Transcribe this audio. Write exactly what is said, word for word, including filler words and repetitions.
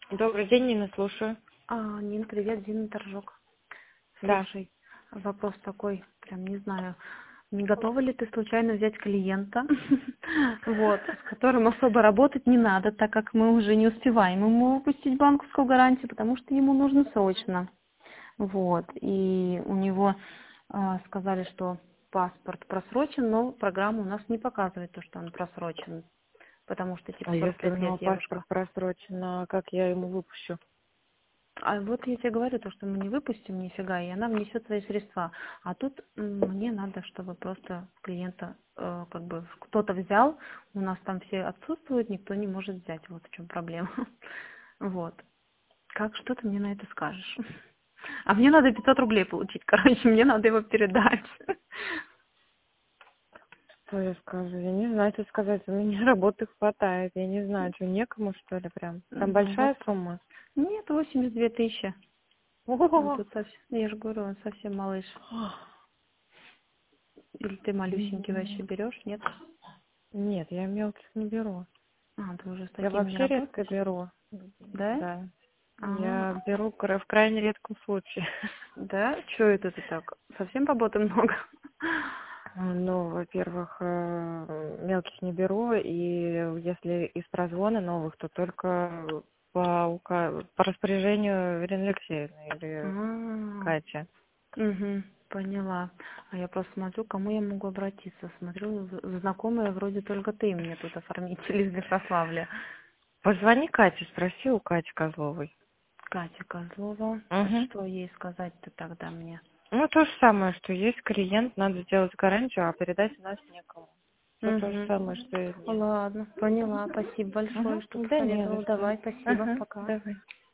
Добрый день, Нина, слушаю. А, Нин, привет, Дина Торжок. Да. Слушай, вопрос такой, прям не знаю, не готова ли ты случайно взять клиента, вот, с которым особо работать не надо, так как мы уже не успеваем ему выпустить банковскую гарантию, потому что ему нужно срочно. Вот, и у него а, сказали, что паспорт просрочен, но программа у нас не показывает то, что он просрочен, потому что типа А сорок если у пять лет него девушка. паспорт просрочен, а как я ему выпущу? А вот я тебе говорю, то, что мы не выпустим нифига, и она внесет свои средства. А тут м, мне надо, чтобы просто клиента э, как бы кто-то взял, у нас там все отсутствуют, никто не может взять. Вот в чем проблема. Вот. Как, что ты мне на это скажешь? А мне надо пятьсот рублей получить, короче, мне надо его передать. Что я скажу? Я не знаю, что сказать. У меня работы хватает. Я не знаю, что некому, что ли, прям. Там Ну вот. большая сумма? Нет, восемьдесят две тысячи. Он О, тут совсем, я же говорю, он совсем малыш. Или ты малюсенький вообще берешь, нет? Нет, я мелких не беру. А, ты уже с Я такими не вообще редко работаешь? беру. Да? Да. А, Я беру кра- в крайне редком случае. да? Чё это ты так? Совсем работы много? Ну, во-первых, э, мелких не беру, и если из прозвона новых, то только по, ука- по распоряжению Ирины Алексеевны или А, Кати. угу, поняла. А я просто смотрю, кому я могу обратиться. Смотрю, з- знакомые вроде только ты мне тут оформитель из Ярославля. Позвони Кате, спроси у Кати Козловой. Катя Козлова. А Угу. что ей сказать-то тогда мне? Ну, то же самое, что есть клиент, надо сделать гарантию, а передать у нас некому. Все то же Угу. самое, что и мне. Ладно, поняла. Спасибо большое, что Угу. Да не за посоветовала. что. Давай, спасибо, Ага, пока. давай.